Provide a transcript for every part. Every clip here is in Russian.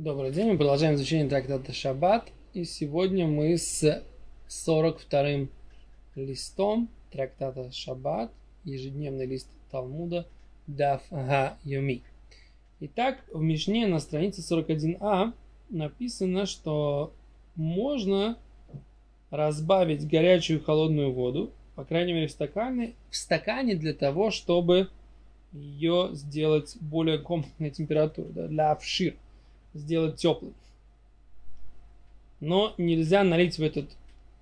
Добрый день, мы продолжаем изучение трактата Шаббат, и сегодня мы с 42-м листом трактата Шаббат, ежедневный лист Талмуда Даф Га-Йоми. Итак, в Мишне на странице 41а написано, что можно разбавить горячую и холодную воду, по крайней мере в стакане для того, чтобы ее сделать более комнатной температуры, да, для авшир. Сделать теплый. Но нельзя налить в этот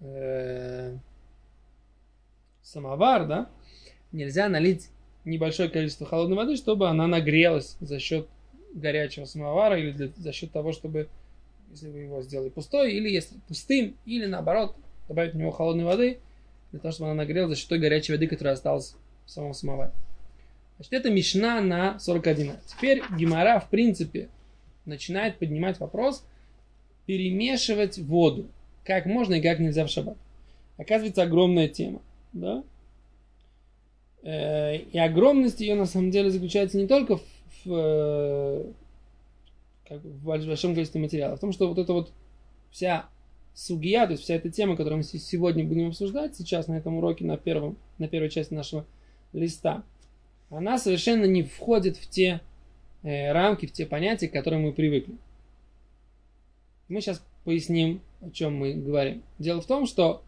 самовар, да? Нельзя налить небольшое количество холодной воды, чтобы она нагрелась за счет горячего самовара или за счет того, чтобы, если вы его сделали пустой, или если пустым, или наоборот, добавить в него холодной воды, для того, чтобы она нагрелась за счет той горячей воды, которая осталась в самом самоваре. Значит, это Мишна на 41. Теперь Гемара, в принципе, начинает поднимать вопрос перемешивать воду. Как можно и как нельзя в шаббат. Оказывается, огромная тема. Да? И огромность ее на самом деле заключается не только в большом количестве материала. В том, что вот эта вот вся сугия, то есть вся эта тема, которую мы сегодня будем обсуждать, сейчас на этом уроке, на первой части нашего листа, она совершенно не входит в те рамки, в те понятия, к которым мы привыкли. Мы сейчас поясним, о чем мы говорим. Дело в том, что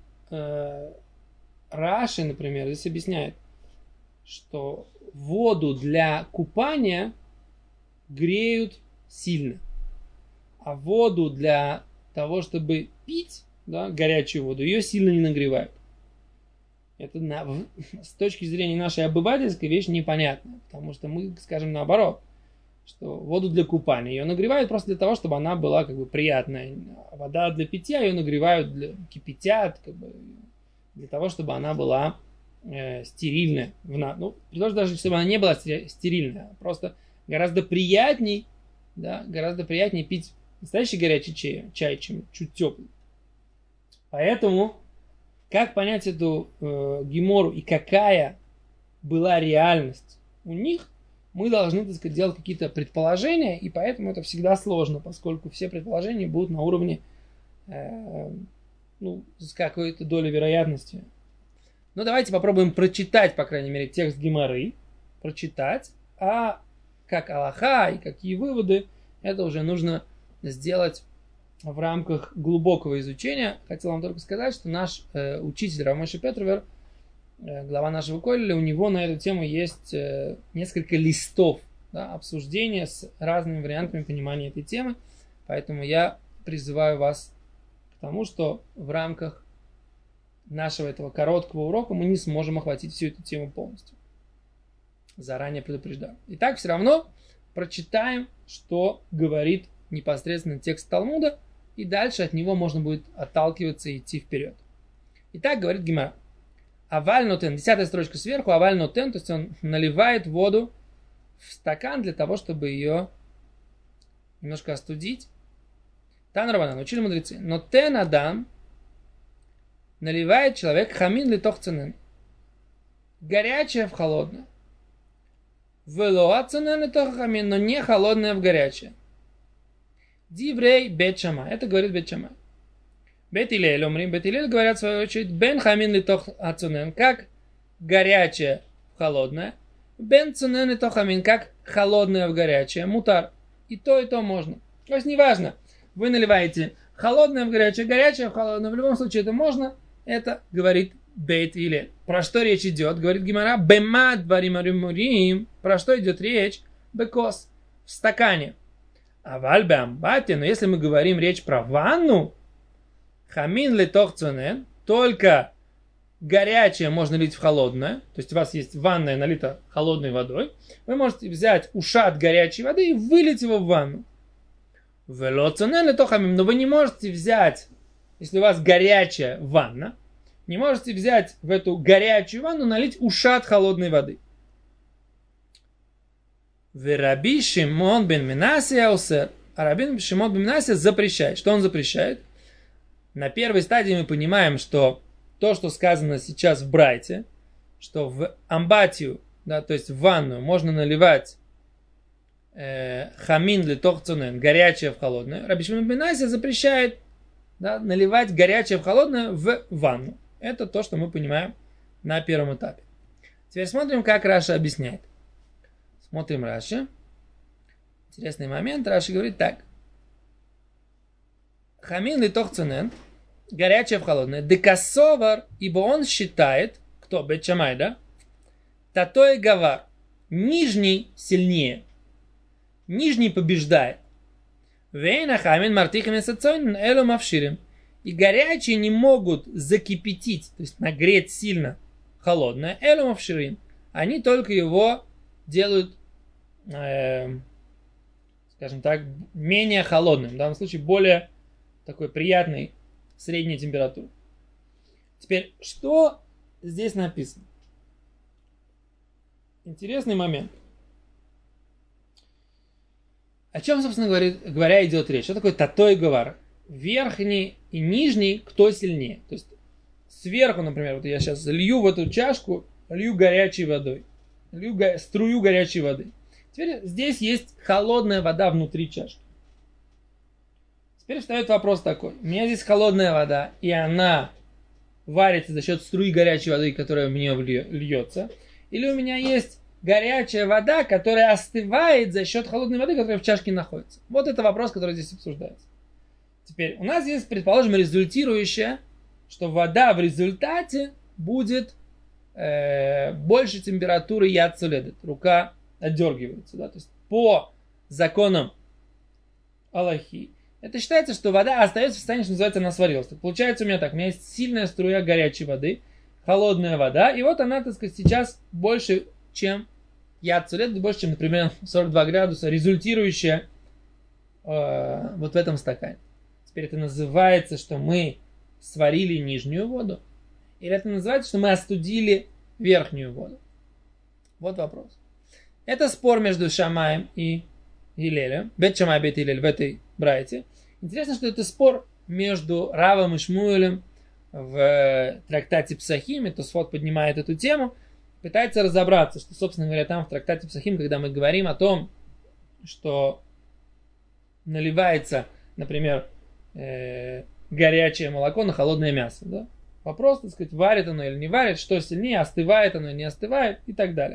Раши, например, здесь объясняет, что воду для купания греют сильно, а воду для того, чтобы пить, да, горячую воду, ее сильно не нагревают. Это с точки зрения нашей обывательской вещь непонятная, потому что мы скажем наоборот, что воду для купания ее нагревают просто для того, чтобы она была как бы приятная. Вода для питья ее нагревают, кипятят, как бы, для того, чтобы она была стерильная. Даже чтобы она не была стерильная, просто гораздо приятней пить настоящий горячий чай, чем чуть теплый. Поэтому, как понять эту гемору и какая была реальность у них, мы должны, так сказать, делать какие-то предположения, и поэтому это всегда сложно, поскольку все предположения будут на уровне с какой-то долей вероятности. Но давайте попробуем прочитать, по крайней мере, текст Гемары, прочитать, а как алаха и какие выводы, это уже нужно сделать в рамках глубокого изучения. Хотел вам только сказать, что наш учитель Рав Моше Петровер, глава нашего колледжа, у него на эту тему есть несколько листов, да, обсуждения с разными вариантами понимания этой темы. Поэтому я призываю вас к тому, что в рамках нашего этого короткого урока мы не сможем охватить всю эту тему полностью. Заранее предупреждаю. Итак, все равно прочитаем, что говорит непосредственно текст Талмуда, и дальше от него можно будет отталкиваться и идти вперед. Итак, говорит Гемара. Аваль нотен, 10-я строчка сверху, аваль нотен, то есть он наливает воду в стакан для того, чтобы ее немножко остудить. Тан Рабанан, учили мудрецы. Нотен адам, наливает человек хамин литох ценен. Горячее в холодное. Велоа ценен литох хамин, но не холодное в горячее. Диврей бет шамай, это говорит бет шамай. Бет Илель, Бет Илель говорят в свою очередь, бен хамин литох ацунен, как горячее в холодное, бен цунен литох хамин, как холодное в горячее, мутар. И то можно. То есть неважно, вы наливаете холодное в горячее в холодное, в любом случае это можно, это говорит Бет Илель. Про что речь идет? Говорит Гемара, бемад варимаримурим, про что идет речь? Бекос, в стакане. А вальбе амбате, но если мы говорим речь про ванну, хамин литох цунен, только горячее можно лить в холодное, то есть у вас есть ванная налита холодной водой, вы можете взять ушат горячей воды и вылить его в ванну. Вело цунен литох хамин, но вы не можете взять, если у вас горячая ванна, не можете взять в эту горячую ванну налить ушат холодной воды. Раби Шимон бен Менасия аусер, а Раби Шимон бен Менасия запрещает. Что он запрещает? На первой стадии мы понимаем, что то, что сказано сейчас в Брайте, что в амбатию, да, то есть в ванную, можно наливать хамин литох цунен, горячее в холодное, Раби Шимон бен Йосси запрещает, да, наливать горячее в холодное в ванну. Это то, что мы понимаем на первом этапе. Теперь смотрим, как Раши объясняет. Смотрим Раши. Интересный момент. Раши говорит так. Хамин литох цунен, горячее в холодное, декасовар, ибо он считает, кто, Бейт Шамай, да? Татой гавар, нижний сильнее, нижний побеждает. Вейна хамин мартихами сацойн элу мавширим. И горячие не могут закипятить, то есть нагреть сильно холодное. Элу мавширим. Они только его делают, скажем так, менее холодным. В данном случае более такой приятной средней температуры. Теперь, что здесь написано? Интересный момент. О чем, собственно говоря, идет речь? Что такое татой гавар? Верхний и нижний, кто сильнее? То есть сверху, например, вот я сейчас залью в эту чашку, лью горячей водой. Лью струю горячей воды. Теперь здесь есть холодная вода внутри чашки. Теперь встает вопрос такой. У меня здесь холодная вода, и она варится за счет струи горячей воды, которая в нее льется. Или у меня есть горячая вода, которая остывает за счет холодной воды, которая в чашке находится. Вот это вопрос, который здесь обсуждается. Теперь у нас есть, предположим, результирующее, что вода в результате будет больше температуры яд цуледет. Рука отдергивается. Да? То есть по законам Аллахи это считается, что вода остается в состоянии, что называется, она сварилась. Так получается у меня так, у меня есть сильная струя горячей воды, холодная вода, и вот она, так сказать, сейчас больше, чем яд цуледет, больше, чем, например, 42 градуса, результирующая вот в этом стакане. Теперь это называется, что мы сварили нижнюю воду, или это называется, что мы остудили верхнюю воду? Вот вопрос. Это спор между Шамаем и Гилелем. Бет Шамай, Бет Гилель в этой брайте. Интересно, что это спор между Равом и Шмуэлем в трактате Псахим. Это Тосфот поднимает эту тему. Пытается разобраться, что, собственно говоря, там в трактате Псахим, когда мы говорим о том, что наливается, например, горячее молоко на холодное мясо. Да? Вопрос, так сказать, варит оно или не варит, что сильнее, остывает оно или не остывает и так далее.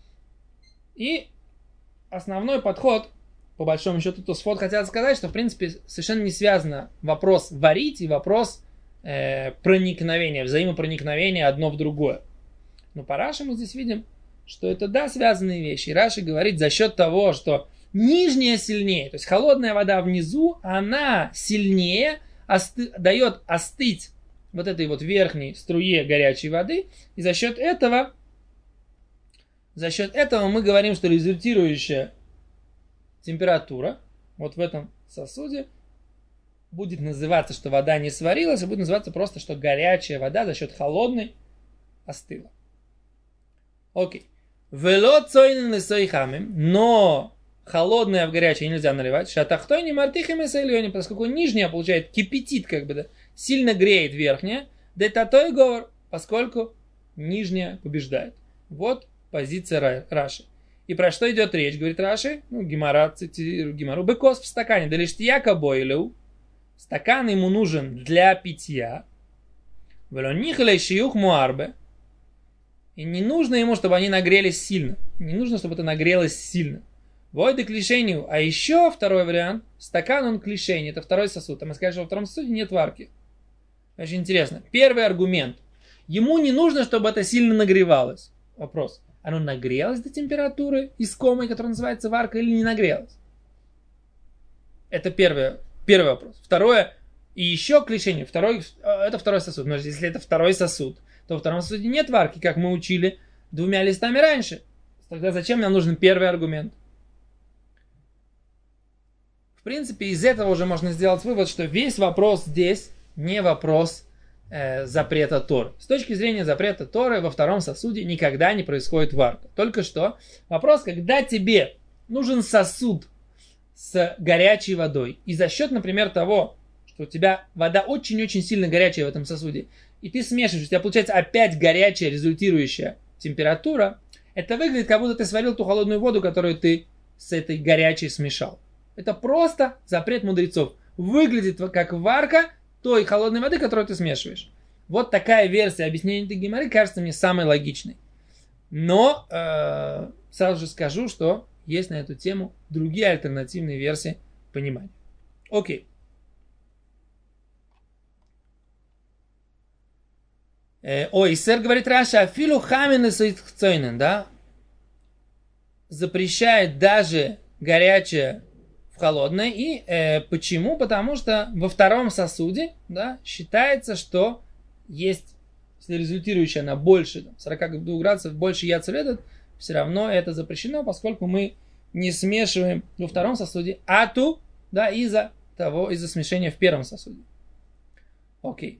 И основной подход, по большому счету, Тосфот хотел сказать, что, в принципе, совершенно не связано вопрос варить и вопрос проникновения, взаимопроникновения одно в другое. Но по Раши мы здесь видим, что это, да, связанные вещи. И Раши говорит за счет того, что нижняя сильнее, то есть холодная вода внизу, она сильнее дает остыть вот этой вот верхней струе горячей воды. И за счет этого мы говорим, что результирующая температура вот в этом сосуде будет называться, что вода не сварилась, а будет называться просто, что горячая вода за счет холодной остыла. Окей. Вело цойнен лисой хамим, но холодное в горячее нельзя наливать. Шатахтой не мартихами сайлёни, поскольку нижняя, получает, кипятит, как бы, да, сильно греет верхняя. Да татой говор, поскольку нижняя побеждает. Вот позиция Раши. И про что идет речь, говорит Раши? Гемара, цитирую Гемару. Бекос в стакане, да лишь тияка бойлю. Стакан ему нужен для питья. Велонихлей шиюх муарбе. И не нужно ему, чтобы они нагрелись сильно. Не нужно, чтобы это нагрелось сильно. Войды к лишению. А еще второй вариант. Стакан он к лишению. Это второй сосуд. А мы скажем, что во втором сосуде нет варки. Очень интересно. Первый аргумент. Ему не нужно, чтобы это сильно нагревалось. Вопрос. Оно нагрелось до температуры искомой, которая называется варка, или не нагрелось? Это первый вопрос. Второе. И еще к лишению. Это второй сосуд. Но если это второй сосуд, то во втором сосуде нет варки, как мы учили двумя листами раньше. Тогда зачем нам нужен первый аргумент? В принципе, из этого уже можно сделать вывод, что весь вопрос здесь не вопрос запрета Торы. С точки зрения запрета Торы во втором сосуде никогда не происходит варка. Только что вопрос, когда тебе нужен сосуд с горячей водой, и за счет, например, того, что у тебя вода очень-очень сильно горячая в этом сосуде, и ты смешиваешь, у тебя получается опять горячая результирующая температура, это выглядит, как будто ты сварил ту холодную воду, которую ты с этой горячей смешал. Это просто запрет мудрецов. Выглядит как варка той холодной воды, которую ты смешиваешь. Вот такая версия объяснения этой геморры кажется мне самой логичной. Но сразу же скажу, что есть на эту тему другие альтернативные версии понимания. Окей. Ой, сэр, говорит Раша, афилу хамин и, да, запрещает даже горячее в холодное. И почему? Потому что во втором сосуде, да, считается, что есть, если результирующая на больше 42 градусов, больше яцеледот, все равно это запрещено, поскольку мы не смешиваем во втором сосуде ату, да, из-за смешения в первом сосуде. Окей.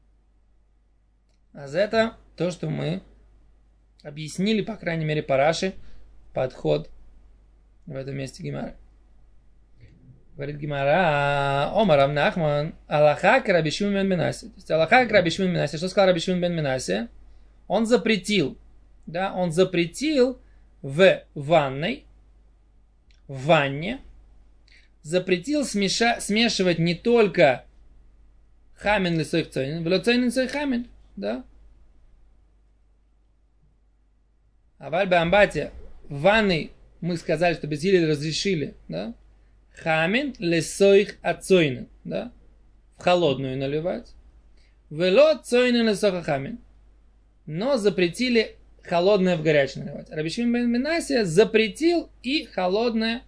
А за это то, что мы объяснили, по крайней мере, по Раши, подход в этом месте Гемары. Говорит Гемара, Омар Рав Нахман, Аллаха к Раби Шимон бен Минасе. То есть Аллаха к Раби Шимон бен Минасе. Что сказал Раби Шимон бен Минасе? Он запретил в ванне, запретил смешивать не только хамин лисойх цойнин, вело цойнин лисойх хамин, да? А в Аль-Бамбате в ванной мы сказали, что без Гилеля разрешили, да? Хамин лисойх ацойнин, да? В холодную наливать. Вело цойнин лисойх хамин. Но запретили холодное в горячее наливать. Раби Шимон бен Минасе запретил и холодное,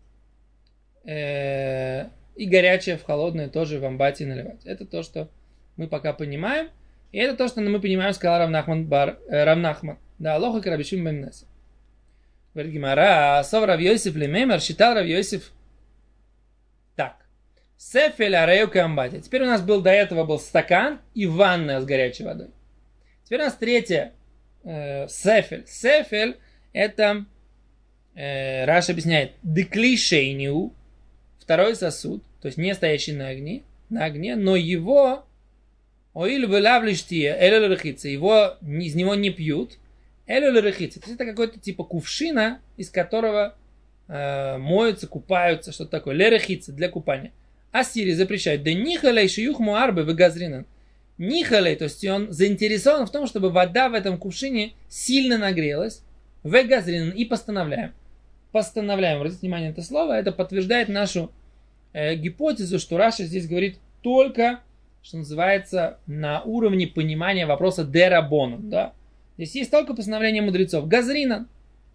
и горячее в холодное тоже в амбате наливать. Это то, что мы пока понимаем. И это то, что мы понимаем, сказал Рав Нахман. Да, Аллаху к Раби Шимон бен Минасе. Говорит Гемара, сов Рав Йосиф лемеймер, считал Рав Йосиф так. Сефель арею к амбате. Теперь у нас был до этого был стакан и ванная с горячей водой. Теперь у нас третье. Сефель. Сефель это Раш объясняет деклишейниу, второй сосуд, то есть не стоящий на огне, но его оиль вылавлиштия, эль-лерехица, его из него не пьют, эль-лерехица. То есть это какой-то типа кувшина, из которого моются, купаются, что-то такое. Лерехица для купания. Ассирий запрещает. Да нихалей шиюх муарбы выгазринан. Нихалей, то есть он заинтересован в том, чтобы вода в этом кувшине сильно нагрелась. Вегазринан и постановляем. Обратите внимание на это слово. Это подтверждает нашу гипотезу, что Раша здесь говорит только, что называется, на уровне понимания вопроса дерабону. Да? Здесь есть только постановление мудрецов. Газринан.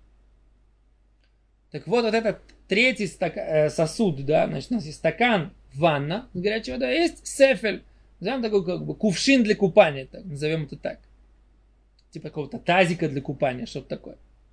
Так вот этот третий сосуд, да, значит, у нас есть стакан, ванна с горячей водой, есть сефель. Назовем такой как бы кувшин для купания, так, назовем это так. Типа какого-то тазика для купания, что-то такое.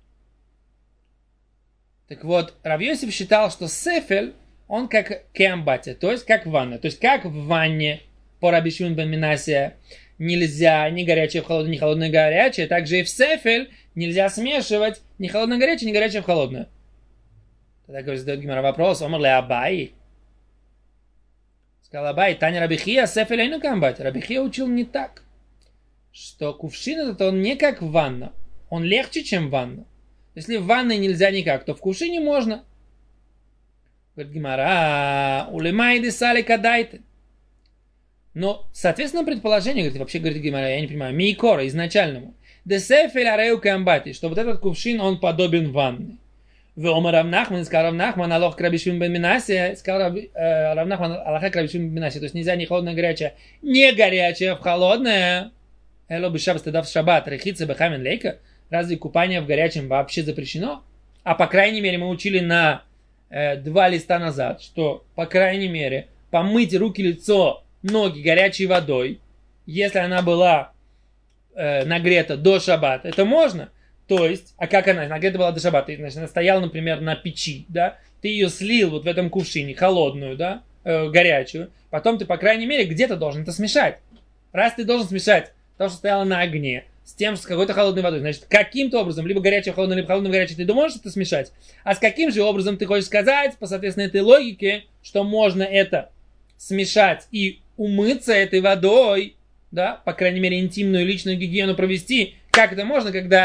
Так вот, Рав Йосиф считал, что сефель, он как кеамбатия, то есть как ванна. То есть как в ванне по Раби Шимон бен Минасе нельзя ни горячее в холодное, ни холодное горячее, также и в сефель нельзя смешивать ни холодное горячее, ни горячее в холодное. Тогда, говорит, задает Гемара вопрос, омар ле Абай. Сказал Абай, Таня Рабихия, сефель айну камбати. Рабихия учил не так, что кувшин этот он не как ванна, он легче, чем ванна. Если в ванной нельзя никак, то в кувшине можно. Говорит Гемара, улемайды сали кадайте. Но, соответственно, предположение, говорит, вообще, говорит Гемара, я не понимаю, мейкора, изначальному. Десефель арею камбати, что вот этот кувшин, он подобен ванне. В Омар Рав Нахман, сказал Рав Нахман, Аллах к Раби Шимон бен Минасе, сказал Рав Нахман, Аллах к Раби Шимон бен Минасе, то есть нельзя ни холодное, горячее, не горячее в холодное. Эло бы шаббат, тогда в шаббат, рехица бехамин лейка. Разве купание в горячем вообще запрещено? А по крайней мере мы учили на 2 листа назад, что по крайней мере помыть руки, лицо, ноги горячей водой, если она была нагрета до шаббата, это можно. То есть, а как она нагрета была до шаббата? Значит, она стояла, например, на печи, да? Ты ее слил вот в этом кувшине, холодную, да? Горячую. Потом ты, по крайней мере, где-то должен это смешать. Раз ты должен смешать то, что стояло на огне, с тем, с какой-то холодной водой, значит, каким-то образом, либо горячее в холодное, либо холодное в горячее, ты можешь это смешать? А с каким же образом ты хочешь сказать, по соответственно этой логике, что можно это смешать и умыться этой водой, да, по крайней мере, интимную личную гигиену провести, как это можно, когда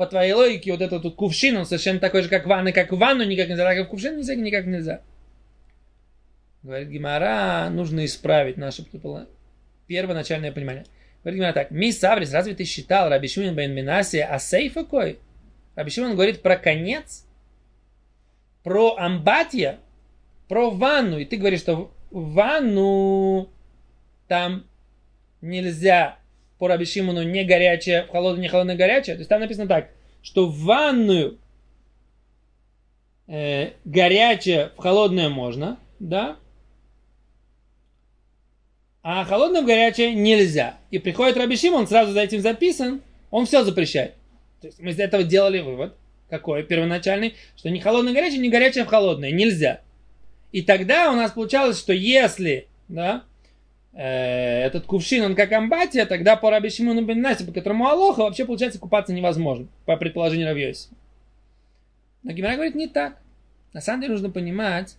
по твоей логике, вот этот вот кувшин, он совершенно такой же, как ванна, как в ванну никак нельзя, так как в кувшин нельзя, никак нельзя. Говорит Гемара, нужно исправить наше первоначальное понимание. Говорит Гемара так, ми Саврис, разве ты считал Раби Шимон бен Минаси асейф какой? Раби Шимон говорит про конец, про амбатия, про ванну, и ты говоришь, что в ванну там нельзя по Раби Шимону не горячее, в холодную, не холодное, горячее. То есть там написано так, что в ванную горячее, в холодное можно, да, а холодное в горячее нельзя. И приходит Раби Шимон, сразу за этим записан, он все запрещает. То есть мы из этого делали вывод, какой первоначальный, что ни холодное в горячее, ни горячее в холодное нельзя. И тогда у нас получалось, что если, да, этот кувшин, он как амбатия, тогда по Раби Шимону бен Минаси, по которому алоха, вообще, получается, купаться невозможно, по предположению Рав Йосифа. Но Гемара говорит, не так. На самом деле нужно понимать,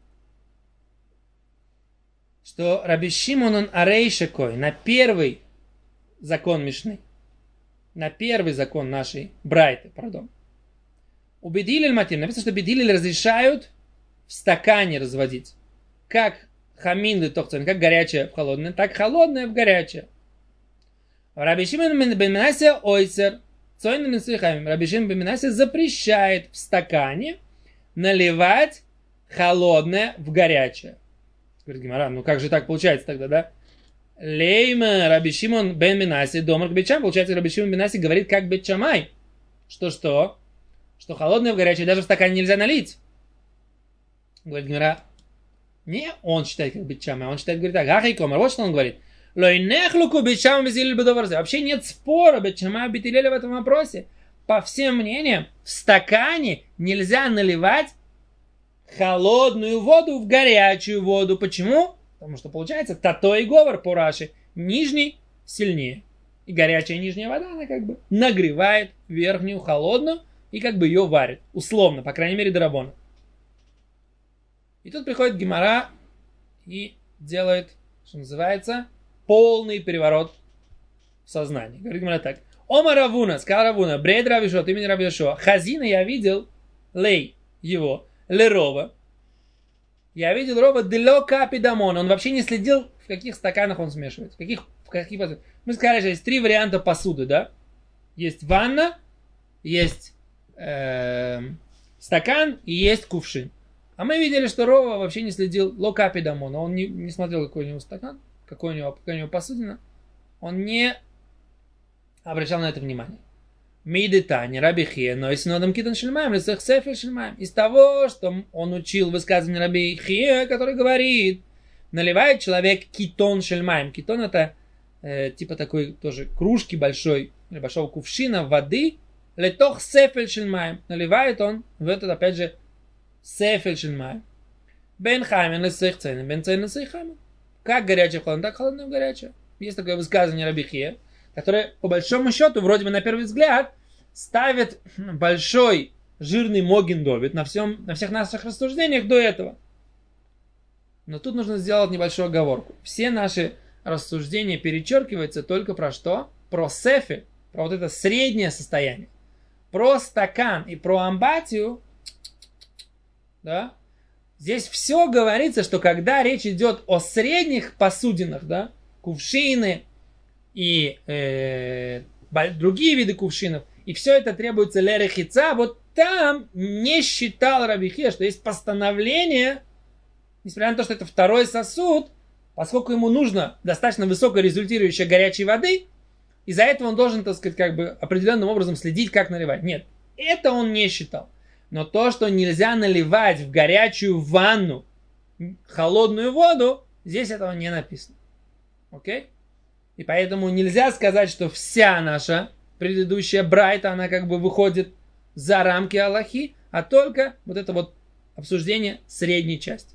что Раби Шимон, он арейшекой, на первый закон Мишны, на первый закон нашей Брайты, пардон. У Бедилель Матим написано, что Бедилель разрешают в стакане разводить. Как хамин литохцен, как горячее в холодное, так холодное в горячее. Раби Шимон бен Минаси ойсер, цойн мин сухамим. Раби Шимон бен Минаси запрещает в стакане наливать холодное в горячее. Говорит Гемара, ну как же так получается тогда, да? Лейма Раби Шимон бен Минаси домар к Бет-Шамай. Получается, Раби Шимон бен Минаси говорит как Бет-Шамай. Что? Что холодное в горячее даже в стакане нельзя налить. Говорит Гемара, не он считает как Бет-Шамай, он считает, говорит так, ахай комар, вот что он говорит. Вообще нет спора Бет-Шамай и Бет-Илеля в этом вопросе. По всем мнениям, в стакане нельзя наливать холодную воду в горячую воду. Почему? Потому что получается тато и говор по Раши. Нижний сильнее. И горячая нижняя вода, она как бы нагревает верхнюю холодную и как бы ее варит. Условно, по крайней мере, дарабона. И тут приходит Гемара и делает, что называется, полный переворот в сознании. Говорит Гемара так. Ома Равуна, сказал Равуна, бред Равишо, ты меня Равишо. Хазина я видел, лей его, лерова. Я видел Рова дело капи дамон. Он вообще не следил, в каких стаканах он смешивает. В каких Мы сказали, что есть три варианта посуды, да? Есть ванна, есть стакан и есть кувшин. А мы видели, что Рова вообще не следил локапи дамон. Он не смотрел, какой у него стакан, какая у него посудина. Он не обращал на это внимание. Мидетани, Раби Хия, но если нодам китан шельмаем, лесех сефель шельмаем. Из того, что он учил высказывание Раби Хия, который говорит, наливает человек китон шельмаем. Китон это типа такой тоже кружки большой, или большого кувшина воды, летох сефель шельмаем. Наливает он в этот, опять же, сефель шельмаем. Бен хамен лесех цейн, бен цейн лесех хамен. Как горячее холодное, так холодное горячее. Есть такое высказывание Раби Хия, которое, по большому счету, вроде бы на первый взгляд, ставит большой жирный Моген Довид на всех наших рассуждениях до этого. Но тут нужно сделать небольшую оговорку. Все наши рассуждения перечеркиваются только про что? Про сефи, про вот это среднее состояние. Про стакан и про амбатию, да, здесь все говорится, что когда речь идет о средних посудинах, да, кувшины, и другие виды кувшинов, и все это требуется лерехица, вот там не считал Раби Хия, что есть постановление, несмотря на то, что это второй сосуд, поскольку ему нужно достаточно высокорезультирующей горячей воды, из-за этого он должен, так сказать, как бы определенным образом следить, как наливать. Нет, это он не считал. Но то, что нельзя наливать в горячую ванну холодную воду, здесь этого не написано. Окей? И поэтому нельзя сказать, что вся наша предыдущая брайта, она как бы выходит за рамки Аллахи, а только вот это вот обсуждение средней части.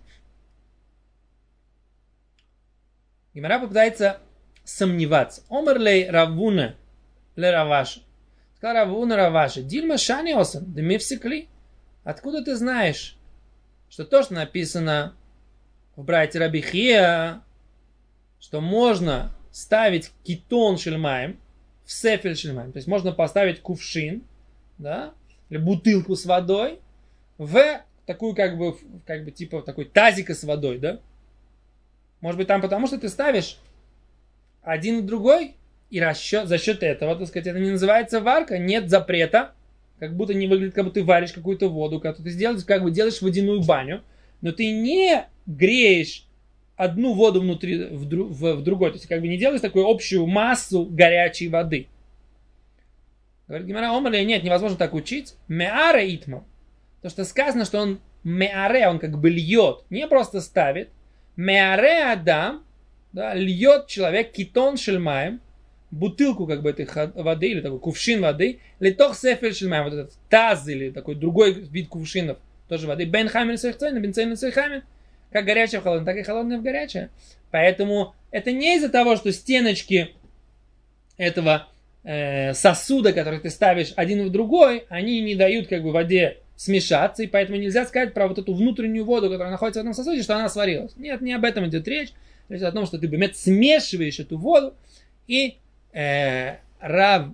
Гемара попытается сомневаться. Омерлей Равуна ле Раваша. Сказал Равуна Раваша. Дильма шани осан, да мы всекли. Откуда ты знаешь, что то, что написано в брайте Раби Хия, что можно ставить китон шельмаем в сефель шельмаем. То есть можно поставить кувшин да, или бутылку с водой в такую как бы типа такой тазика с водой, да. Может быть там потому, что ты ставишь один в другой, и за счет этого, так сказать, это не называется варка, нет запрета, как будто не выглядит, как будто ты варишь какую-то воду, которую ты делаешь водяную баню, но ты не греешь одну воду внутри в другой, то есть как бы не делаешь такую общую массу горячей воды. Говорит Гемара, омар нет, невозможно так учить. Меаре итма. То, что сказано, что он меаре, он как бы льет, не просто ставит. Меаре адам, да, льет человек китон шельмаем, бутылку как бы этой воды, или такой кувшин воды, литох сефель шельмаем, вот этот таз или такой другой вид кувшинов, тоже воды, бен хамин сойхцойн, бен цейн сойхамин, как горячее в холодное, так и холодное в горячее. Поэтому это не из-за того, что стеночки этого сосуда, который ты ставишь один в другой, они не дают как бы воде смешаться, и поэтому нельзя сказать про вот эту внутреннюю воду, которая находится в этом сосуде, что она сварилась. Нет, не об этом идет речь. Речь о том, что ты смешиваешь эту воду, и Рав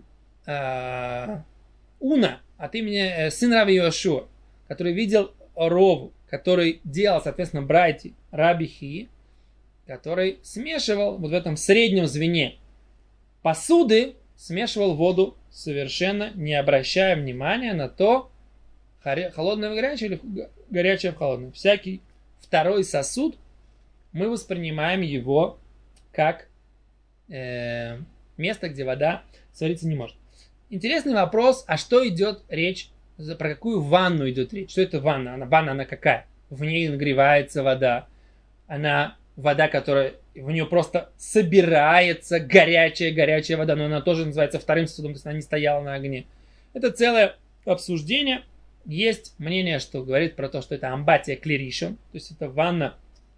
Уна от имени сын Рави Йошуа, который видел Рову, который делал, соответственно, брайти Раби Хии, который смешивал вот в этом среднем звене посуды, смешивал воду совершенно не обращая внимания на то, холодное в горячее или горячее в холодное. Всякий второй сосуд мы воспринимаем его как место, где вода свариться не может. Интересный вопрос, а что идет речь, про какую ванну идет речь? Что это ванна? Ванна какая? В ней нагревается вода. Она вода, которая в нее просто собирается горячая вода, но она тоже называется вторым сосудом, то есть она не стояла на огне. Это целое обсуждение. Есть мнение, что говорит про то, что это амбатия клиришон, то есть это ванна,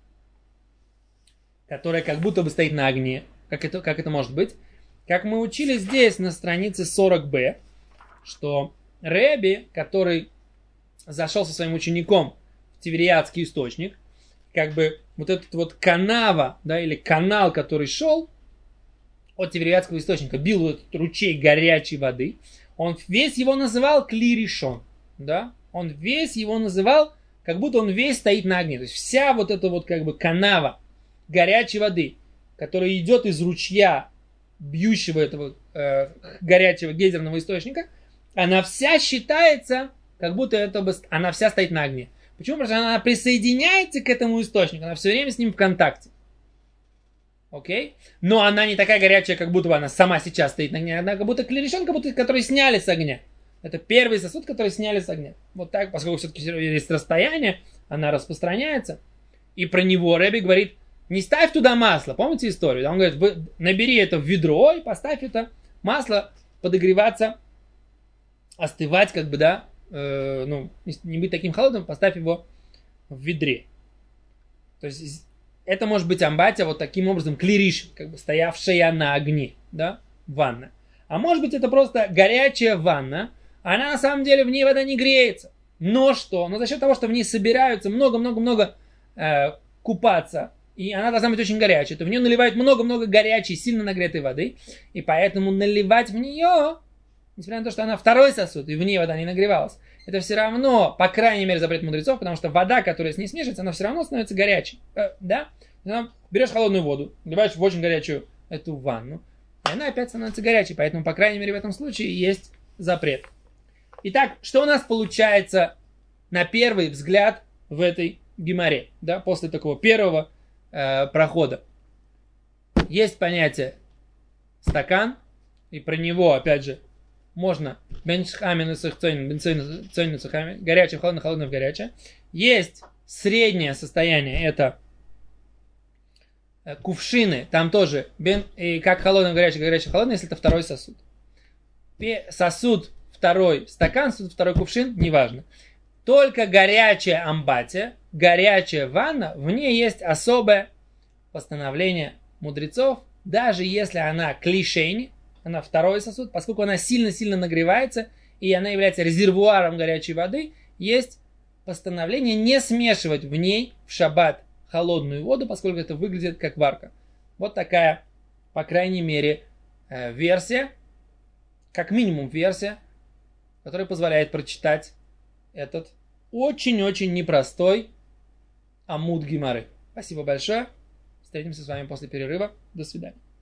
которая как будто бы стоит на огне. Как это может быть? Как мы учили здесь на странице 40b, что Реби, который зашел со своим учеником в Тивериадский источник, как бы вот этот вот канава, да, или канал, который шел от Тивериадского источника, бил этот ручей горячей воды, он весь его называл клиришон, да, он весь его называл, как будто он весь стоит на огне. То есть вся вот эта вот как бы канава горячей воды, которая идет из ручья, бьющего этого горячего гейзерного источника, она вся считается, как будто она вся стоит на огне. Почему? Потому что она присоединяется к этому источнику, она все время с ним в контакте. Окей? Но она не такая горячая, как будто бы она сама сейчас стоит на огне, она как будто клиришон, который сняли с огня. Это первый сосуд, который сняли с огня. Вот так, поскольку все-таки есть расстояние, она распространяется. И про него Реби говорит, не ставь туда масло. Помните историю? Он говорит, набери это в ведро и поставь это масло подогреваться, остывать, как бы, да, не быть таким холодным, поставь его в ведре. То есть это может быть амбатия вот таким образом, клириш, как бы стоявшая на огне, да, ванна. А может быть это просто горячая ванна, она на самом деле в ней вода не греется. Но что? Но за счет того, что в ней собираются много-много-много купаться, и она должна быть очень горячей, то в нее наливают много-много горячей, сильно нагретой воды, и поэтому наливать в нее, несмотря на то, что она второй сосуд, и в ней вода не нагревалась, это все равно, по крайней мере, запрет мудрецов, потому что вода, которая с ней смешивается, она все равно становится горячей. Да? Берешь холодную воду, наливаешь в очень горячую эту ванну, и она опять становится горячей, поэтому, по крайней мере, в этом случае есть запрет. Итак, что у нас получается на первый взгляд в этой гемаре, да, после такого первого прохода? Есть понятие стакан, и про него, опять же, можно горячее в холодное, холодное в горячее. Есть среднее состояние, это кувшины, там тоже и как холодное в горячее, горячее в холодное, если это второй сосуд. Сосуд второй стакан, сосуд второй кувшин, неважно. Только горячая амбатия, горячая ванна, в ней есть особое постановление мудрецов, даже если она клишейни, она второй сосуд, поскольку она сильно-сильно нагревается, и она является резервуаром горячей воды, есть постановление не смешивать в ней в шаббат холодную воду, поскольку это выглядит как варка. Вот такая, по крайней мере, версия, как минимум версия который позволяет прочитать этот очень-очень непростой амуд Гемары. Спасибо большое. Встретимся с вами после перерыва. До свидания.